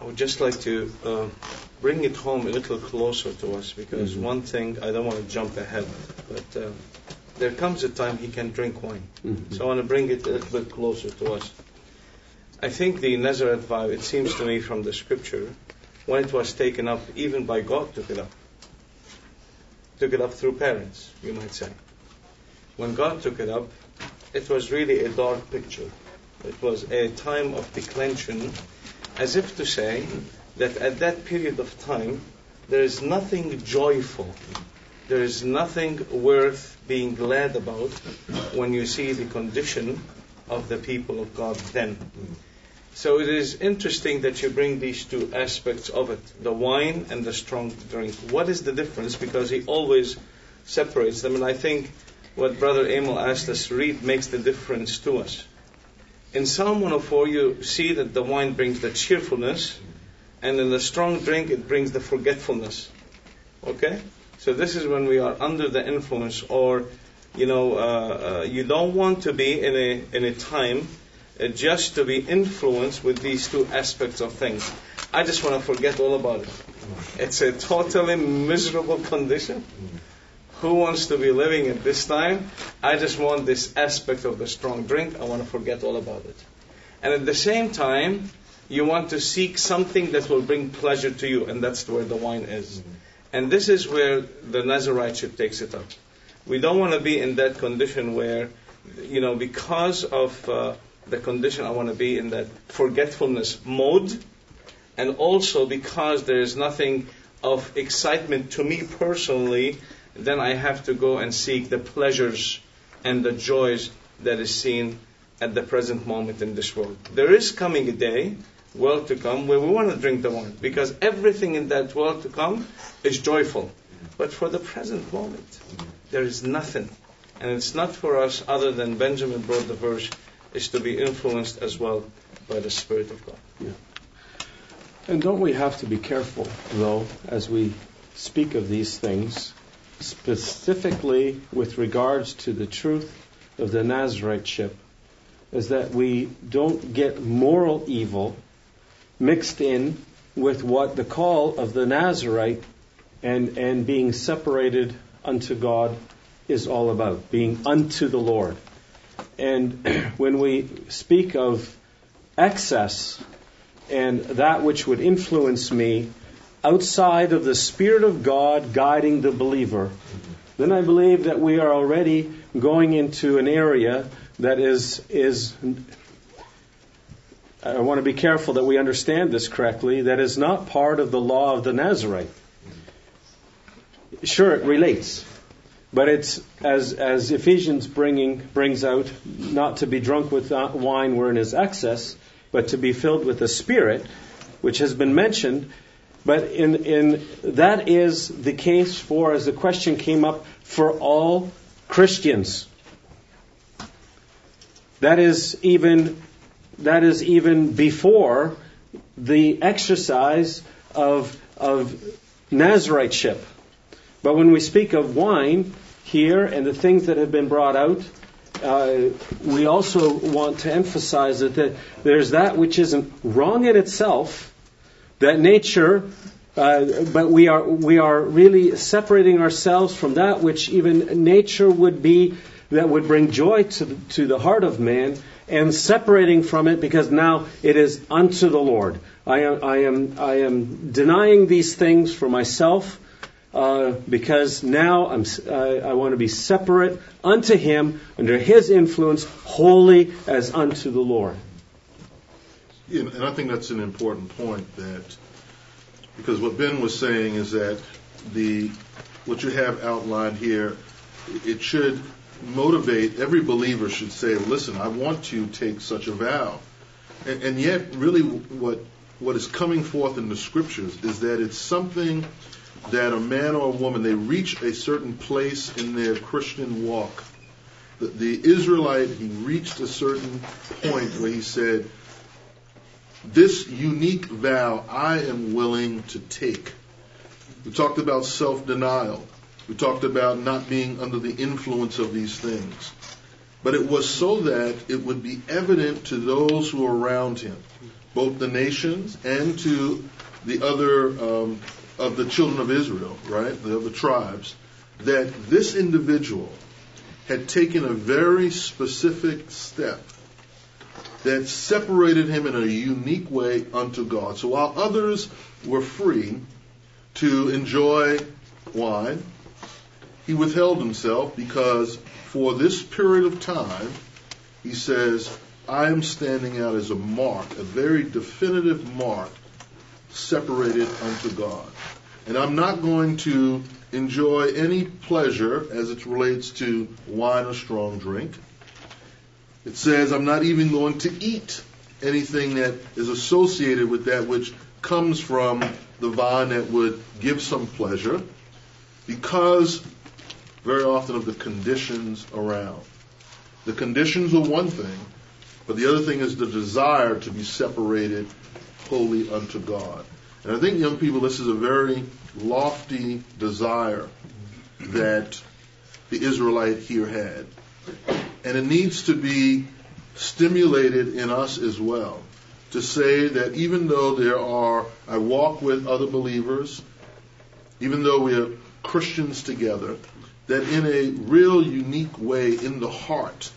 would just like to bring it home a little closer to us, because one thing, I don't want to jump ahead, but there comes a time he can drink wine. So I want to bring it a little bit closer to us. I think the Nazareth vow, it seems to me from the scripture, when it was taken up, even by God took it up. Took it up through parents, you might say. When God took it up, it was really a dark picture. It was a time of declension, as if to say that at that period of time, there is nothing joyful, there is nothing worth being glad about when you see the condition of the people of God then. So it is interesting that you bring these two aspects of it, the wine and the strong drink. What is the difference? Because he always separates them, and I think what Brother Emil asked us to read makes the difference to us. In Psalm 104, you see that the wine brings the cheerfulness, and in the strong drink, it brings the forgetfulness. Okay? So this is when we are under the influence, or, you don't want to be in a time just to be influenced with these two aspects of things. I just want to forget all about it. It's a totally miserable condition. Who wants to be living at this time? I just want this aspect of the strong drink. I want to forget all about it. And at the same time, you want to seek something that will bring pleasure to you, and that's where the wine is. And this is where the Nazariteship takes it up. We don't want to be in that condition where, because of the condition, I want to be in that forgetfulness mode, and also because there is nothing of excitement to me personally, then I have to go and seek the pleasures and the joys that is seen at the present moment in this world. There is coming a day, world to come, where we want to drink the wine, because everything in that world to come is joyful. But for the present moment, there is nothing. And it's not for us, other than Benjamin brought the verse, is to be influenced as well by the Spirit of God. Yeah. And don't we have to be careful, though, as we speak of these things, specifically with regards to the truth of the Nazariteship, is that we don't get moral evil mixed in with what the call of the Nazarite and being separated unto God is all about, being unto the Lord. And when we speak of excess and that which would influence me outside of the Spirit of God guiding the believer, then I believe that we are already going into an area that is I want to be careful that we understand this correctly, that is not part of the law of the Nazarite. Sure, it relates. But it's, as Ephesians brings out, not to be drunk with wine wherein is excess, but to be filled with the Spirit, which has been mentioned. But in that is the case for, as the question came up, for all Christians. That is even before the exercise of Nazariteship. But when we speak of wine here and the things that have been brought out, we also want to emphasize that there's that which isn't wrong in itself, that nature, but we are really separating ourselves from that which even nature would be, that would bring joy to the heart of man, and separating from it because now it is unto the Lord. I am denying these things for myself. Because now I want to be separate unto Him, under His influence, holy as unto the Lord. Yeah, and I think that's an important point, because what Ben was saying is that what you have outlined here, it should motivate, every believer should say, listen, I want to take such a vow. And yet, really, what is coming forth in the Scriptures is that it's something that a man or a woman, they reach a certain place in their Christian walk. The Israelite, he reached a certain point where he said, this unique vow I am willing to take. We talked about self-denial. We talked about not being under the influence of these things. But it was so that it would be evident to those who are around him, both the nations and to the other of the children of Israel, right, the other tribes, that this individual had taken a very specific step that separated him in a unique way unto God. So while others were free to enjoy wine, he withheld himself because for this period of time, he says, I am standing out as a mark, a very definitive mark, separated unto God. And I'm not going to enjoy any pleasure as it relates to wine or strong drink. It says I'm not even going to eat anything that is associated with that which comes from the vine that would give some pleasure, because very often of the conditions around. The conditions are one thing, but the other thing is the desire to be separated wholly unto God. And I think, young people, this is a very lofty desire that the Israelite here had. And it needs to be stimulated in us as well, to say that even though I walk with other believers, even though we are Christians together, that in a real unique way in the heart,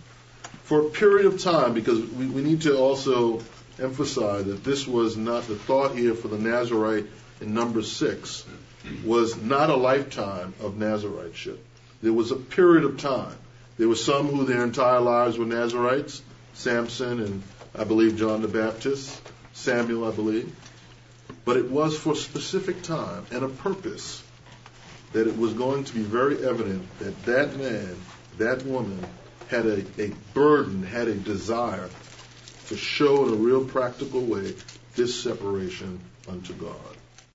for a period of time, because we need to also emphasize that this was not the thought here for the Nazarite in number 6, was not a lifetime of Nazariteship. There was a period of time. There were some who their entire lives were Nazarites, Samson and I believe John the Baptist, Samuel I believe. But it was for a specific time and a purpose that it was going to be very evident that that man, that woman, had a burden, had a desire to show in a real practical way this separation unto God.